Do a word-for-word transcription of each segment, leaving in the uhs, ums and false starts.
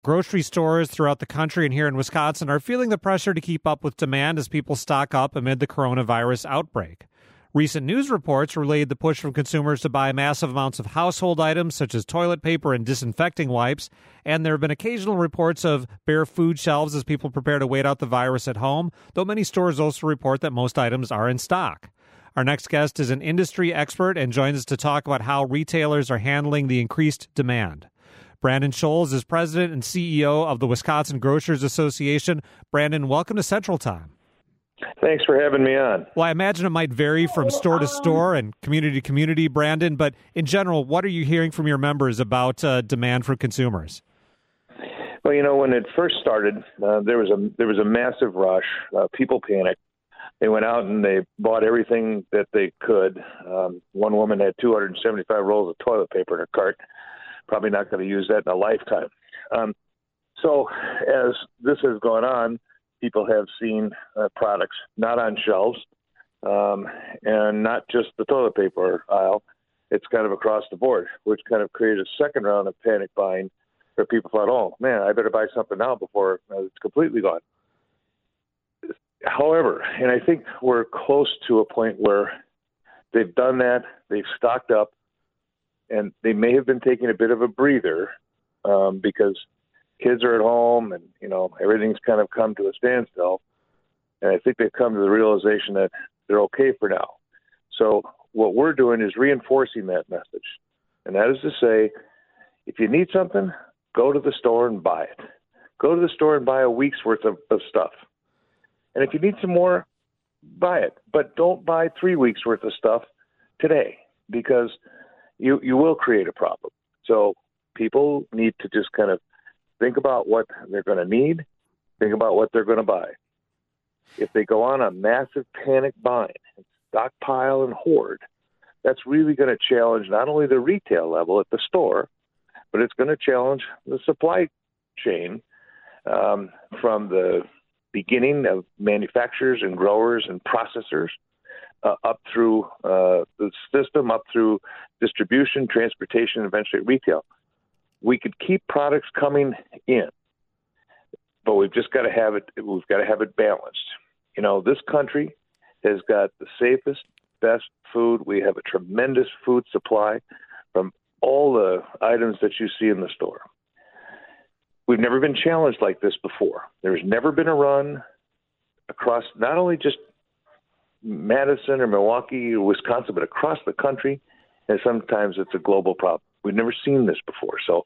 Grocery stores throughout the country and here in Wisconsin are feeling the pressure to keep up with demand as people stock up amid the coronavirus outbreak. Recent news reports relayed the push from consumers to buy massive amounts of household items such as toilet paper and disinfecting wipes, and there have been occasional reports of bare food shelves as people prepare to wait out the virus at home, though many stores also report that most items are in stock. Our next guest is an industry expert and joins us to talk about how retailers are handling the increased demand. Brandon Scholes is president and C E O of the Wisconsin Grocers Association. Brandon, welcome to Central Time. Thanks for having me on. Well, I imagine it might vary from store to store and community to community, Brandon, but in general, what are you hearing from your members about uh, demand for consumers? Well, you know, when it first started, uh, there was a there was a massive rush. Uh, people panicked. They went out and they bought everything that they could. Um, one woman had two hundred seventy-five rolls of toilet paper in her cart. Probably not going to use that in a lifetime. Um, so as this has gone on, people have seen uh, products not on shelves, um, and not just the toilet paper aisle. It's kind of across the board, which kind of created a second round of panic buying where people thought, oh, man, I better buy something now before uh, it's completely gone. However, and I think we're close to a point where they've done that, they've stocked up, and they may have been taking a bit of a breather um, because kids are at home and, you know, everything's kind of come to a standstill. And I think they've come to the realization that they're okay for now. So what we're doing is reinforcing that message. And that is to say, if you need something, go to the store and buy it. Go to the store and buy a week's worth of, of stuff. And if you need some more, buy it. But don't buy three weeks worth of stuff today, because you you will create a problem. So people need to just kind of think about what they're going to need, think about what they're going to buy. If they go on a massive panic buying, stockpile and hoard, that's really going to challenge not only the retail level at the store, but it's going to challenge the supply chain um, from the beginning of manufacturers and growers and processors uh, up through uh, the system, up through distribution, transportation, and eventually retail. We could keep products coming in, but we've just got to have it. We've got to have it balanced. You know, this country has got the safest, best food. We have a tremendous food supply from all the items that you see in the store. We've never been challenged like this before. There's never been a run across not only just Madison or Milwaukee or Wisconsin, but across the country, and sometimes it's a global problem. We've never seen this before. So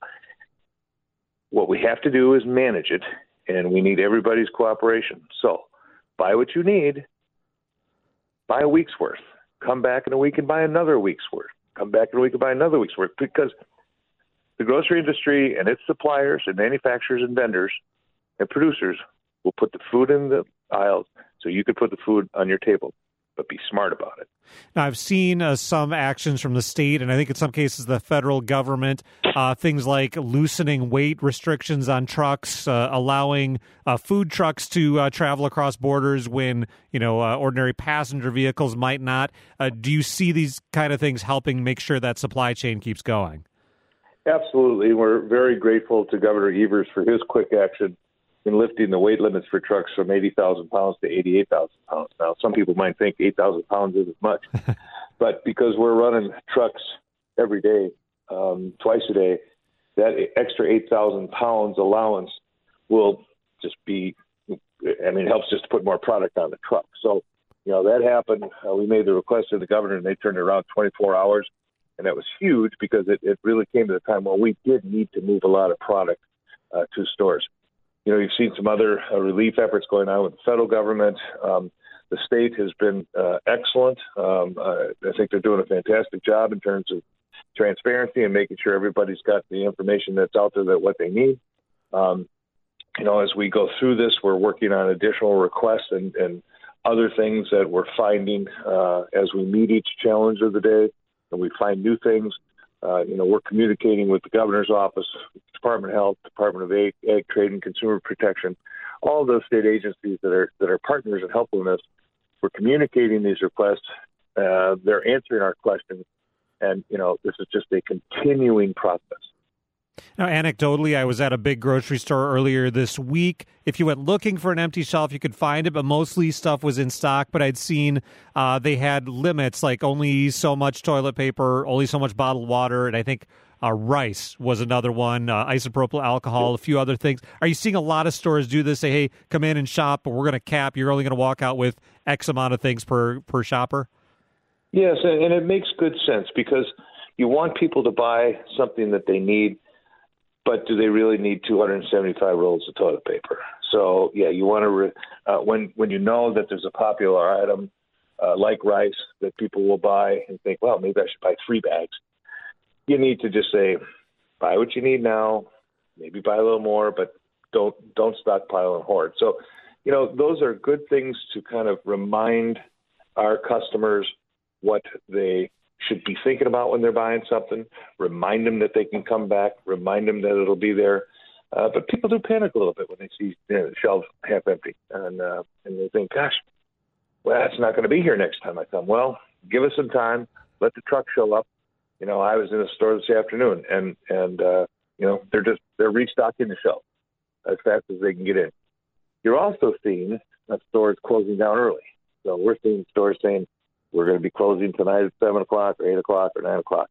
what we have to do is manage it, and we need everybody's cooperation. So buy what you need, buy a week's worth. Come back in a week and buy another week's worth. Come back in a week and buy another week's worth, because the grocery industry and its suppliers and manufacturers and vendors and producers will put the food in the aisles so you can put the food on your table, but be smart about it. Now, I've seen uh, some actions from the state, and I think in some cases the federal government, uh, things like loosening weight restrictions on trucks, uh, allowing uh, food trucks to uh, travel across borders when, you know, uh, ordinary passenger vehicles might not. Uh, do you see these kind of things helping make sure that supply chain keeps going? Absolutely. We're very grateful to Governor Evers for his quick action in lifting the weight limits for trucks from eighty thousand pounds to eighty-eight thousand pounds. Now, some people might think eight thousand pounds isn't much, but because we're running trucks every day, um, twice a day, that extra eight thousand pounds allowance will just be, I mean, it helps just to put more product on the truck. So, you know, that happened. Uh, we made the request to the governor, and they turned it around twenty-four hours. And that was huge because it, it really came to the time when we did need to move a lot of product uh, to stores. You know, you've seen some other uh, relief efforts going on with the federal government. Um, the state has been uh, excellent. Um, uh, I think they're doing a fantastic job in terms of transparency and making sure everybody's got the information that's out there that what they need. Um, you know, as we go through this, we're working on additional requests and, and other things that we're finding uh, as we meet each challenge of the day. And we find new things. Uh, you know, we're communicating with the governor's office, Department of Health, Department of Ag, Ag Trade and Consumer Protection, all those state agencies that are that are partners in helping us. We're communicating these requests. Uh, they're answering our questions, and you know, this is just a continuing process. Now, anecdotally, I was at a big grocery store earlier this week. If you went looking for an empty shelf, you could find it, but mostly stuff was in stock. But I'd seen uh, they had limits, like only so much toilet paper, only so much bottled water, and I think uh, rice was another one, uh, isopropyl alcohol, a few other things. Are you seeing a lot of stores do this, say, hey, come in and shop, but we're going to cap, you're only going to walk out with X amount of things per, per shopper? Yes, and it makes good sense because you want people to buy something that they need, but do they really need two hundred seventy-five rolls of toilet paper? So, yeah, you want to, re- uh, when when you know that there's a popular item uh, like rice that people will buy and think, well, maybe I should buy three bags, you need to just say, buy what you need now, maybe buy a little more, but don't don't stockpile and hoard. So, you know, those are good things to kind of remind our customers what they should be thinking about when they're buying something, remind them that they can come back, remind them that it'll be there. Uh, but people do panic a little bit when they see, you know, the shelves half empty, and uh, and they think, gosh, well, that's not going to be here next time I come. Well, give us some time, let the truck show up. You know, I was in a store this afternoon, and, and uh, you know, they're just, they're restocking the shelf as fast as they can get in. You're also seeing uh, stores closing down early. So we're seeing stores saying, we're going to be closing tonight at seven o'clock or eight o'clock or nine o'clock.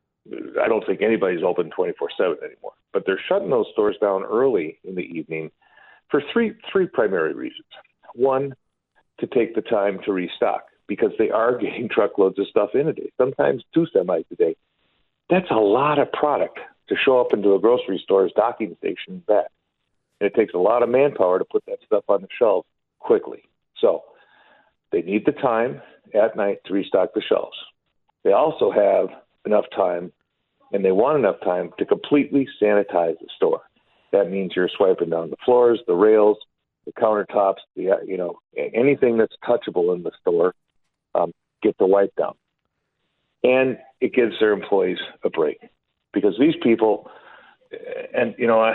I don't think anybody's open twenty-four seven anymore. But they're shutting those stores down early in the evening for three three primary reasons. One, to take the time to restock because they are getting truckloads of stuff in a day, sometimes two semis a day. That's a lot of product to show up into a grocery store's docking station and back. And it takes a lot of manpower to put that stuff on the shelves quickly. So they need the time at night to restock the shelves. They also have enough time, and they want enough time to completely sanitize the store. That means you're swiping down the floors, the rails, the countertops, the you know anything that's touchable in the store, um, get the wipe down. And it gives their employees a break because these people, and you know, I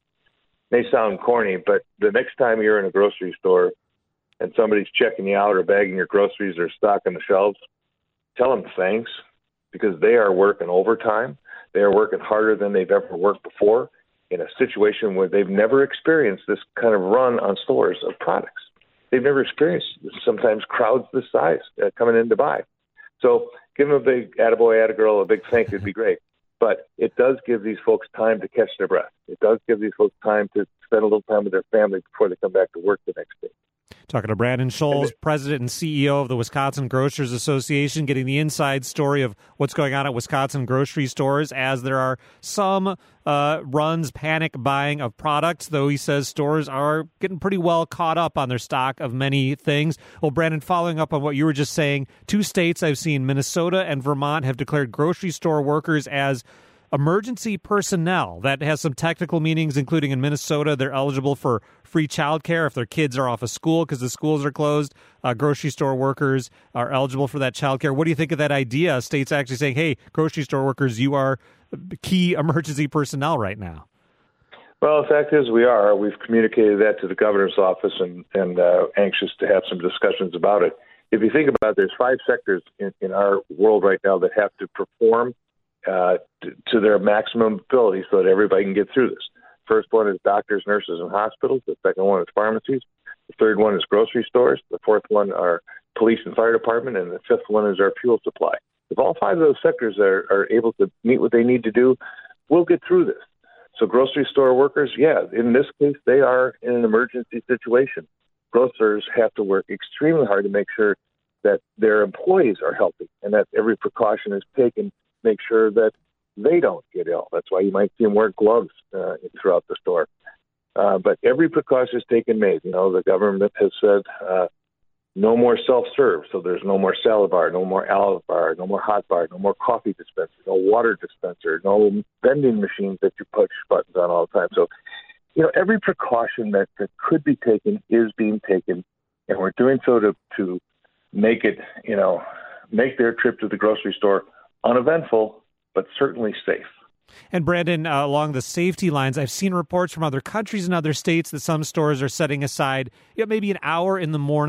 may sound corny, but the next time you're in a grocery store and somebody's checking you out or bagging your groceries or stocking the shelves, tell them thanks because they are working overtime. They are working harder than they've ever worked before in a situation where they've never experienced this kind of run on stores of products. They've never experienced sometimes crowds this size uh, coming in to buy. So give them a big attaboy, attagirl, a big thank you would be great. But it does give these folks time to catch their breath. It does give these folks time to spend a little time with their family before they come back to work the next day. Talking to Brandon Scholes, President and C E O of the Wisconsin Grocers Association, getting the inside story of what's going on at Wisconsin grocery stores as there are some uh, runs, panic buying of products, though he says stores are getting pretty well caught up on their stock of many things. Well, Brandon, following up on what you were just saying, two states I've seen, Minnesota and Vermont, have declared grocery store workers as emergency personnel. That has some technical meanings, including in Minnesota, they're eligible for free childcare if their kids are off of school because the schools are closed. Uh, grocery store workers are eligible for that childcare. What do you think of that idea? States actually saying, hey, grocery store workers, you are key emergency personnel right now. Well, the fact is we are. We've communicated that to the governor's office and, and uh, anxious to have some discussions about it. If you think about it, there's five sectors in, in our world right now that have to perform Uh, to, to their maximum ability so that everybody can get through this. First one is doctors, nurses, and hospitals. The second one is pharmacies. The third one is grocery stores. The fourth one are police and fire department. And the fifth one is our fuel supply. If all five of those sectors are, are able to meet what they need to do, we'll get through this. So grocery store workers, yeah, in this case, they are in an emergency situation. Grocers have to work extremely hard to make sure that their employees are healthy and that every precaution is taken make sure that they don't get ill. That's why you might see them wear gloves uh, throughout the store. Uh, but every precaution is taken made. You know, the government has said uh, no more self-serve, so there's no more salad bar, no more olive bar, no more hot bar, no more coffee dispenser, no water dispenser, no vending machines that you push buttons on all the time. So, you know, every precaution that, that could be taken is being taken, and we're doing so to, to make it, you know, make their trip to the grocery store uneventful, but certainly safe. And Brandon, uh, along the safety lines, I've seen reports from other countries and other states that some stores are setting aside, you know, maybe an hour in the morning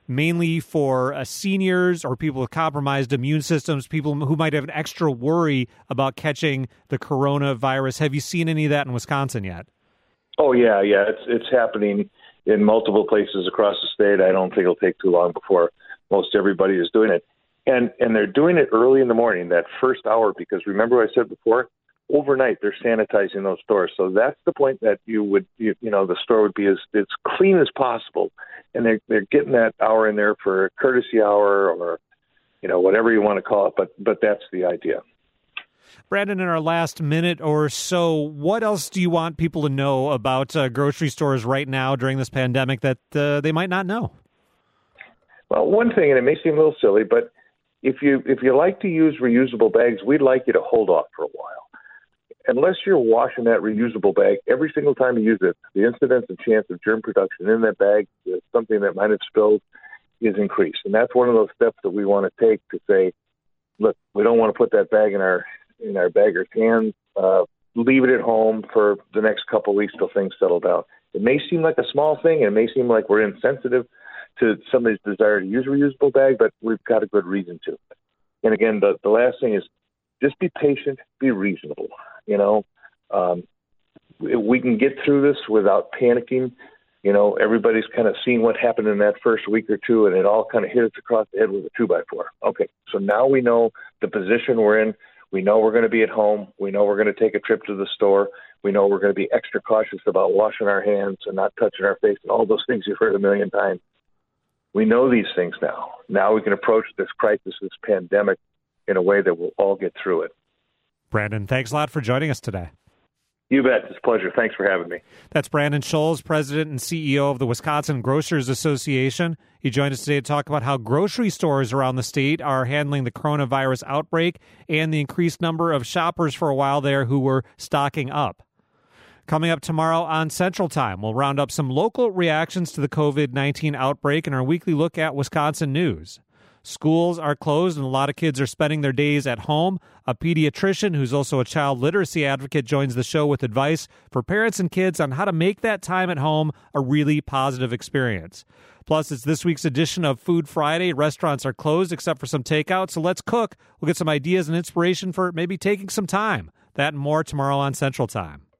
mainly for uh, seniors or people with compromised immune systems, people who might have an extra worry about catching the coronavirus. Have you seen any of that in Wisconsin yet? Oh, yeah, yeah. It's it's happening in multiple places across the state. I don't think it'll take too long before most everybody is doing it. And and they're doing it early in the morning, that first hour, because remember what I said before? Overnight, they're sanitizing those stores. So that's the point that you would, you, you know, the store would be as, as clean as possible. And they're, they're getting that hour in there for a courtesy hour or, you know, whatever you want to call it. But but that's the idea. Brandon, in our last minute or so, what else do you want people to know about uh, grocery stores right now during this pandemic that uh, they might not know? Well, one thing, and it may seem a little silly, but if you if you like to use reusable bags, we'd like you to hold off for a while. Unless you're washing that reusable bag every single time you use it, the incidence and chance of germ production in that bag, something that might have spilled, is increased. And that's one of those steps that we want to take to say, look, we don't want to put that bag in our in our bagger's hands. Uh, leave it at home for the next couple of weeks till things settle down. It may seem like a small thing, and it may seem like we're insensitive to somebody's desire to use a reusable bag, but we've got a good reason to. And again, the, the last thing is just be patient, be reasonable. You know, um, we can get through this without panicking. You know, everybody's kind of seen what happened in that first week or two, and it all kind of hit us across the head with a two by four. Okay, so now we know the position we're in. We know we're going to be at home. We know we're going to take a trip to the store. We know we're going to be extra cautious about washing our hands and not touching our face and all those things you've heard a million times. We know these things now. Now we can approach this crisis, this pandemic, in a way that we'll all get through it. Brandon, thanks a lot for joining us today. You bet. It's a pleasure. Thanks for having me. That's Brandon Scholes, President and C E O of the Wisconsin Grocers Association. He joined us today to talk about how grocery stores around the state are handling the coronavirus outbreak and the increased number of shoppers for a while there who were stocking up. Coming up tomorrow on Central Time, we'll round up some local reactions to the covid nineteen outbreak in our weekly look at Wisconsin news. Schools are closed and a lot of kids are spending their days at home. A pediatrician who's also a child literacy advocate joins the show with advice for parents and kids on how to make that time at home a really positive experience. Plus, it's this week's edition of Food Friday. Restaurants are closed except for some takeout, so let's cook. We'll get some ideas and inspiration for maybe taking some time. That and more tomorrow on Central Time.